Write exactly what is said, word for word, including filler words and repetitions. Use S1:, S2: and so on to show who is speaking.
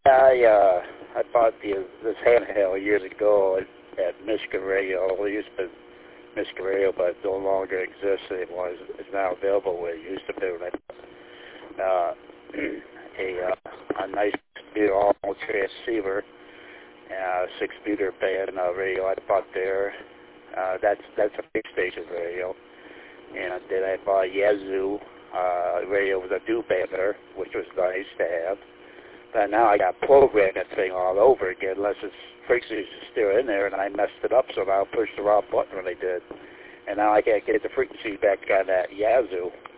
S1: I uh, I bought the this handheld years ago at, at Michigan Radio. It used to be Michigan Radio, but it no longer exists anymore. It's, it's now available where it used to be. And I, uh, a uh, a nice computer, all transceiver, uh, six meter band uh, radio I bought there. Uh, that's that's a big station radio. And then I bought a Yazoo uh, radio with a new banner, which was nice to have. But now I got programmed that thing all over again, unless its frequency is still in there, and I messed it up, so now I pushed the wrong button when I did. And now I can't get the frequency back on that Yazoo.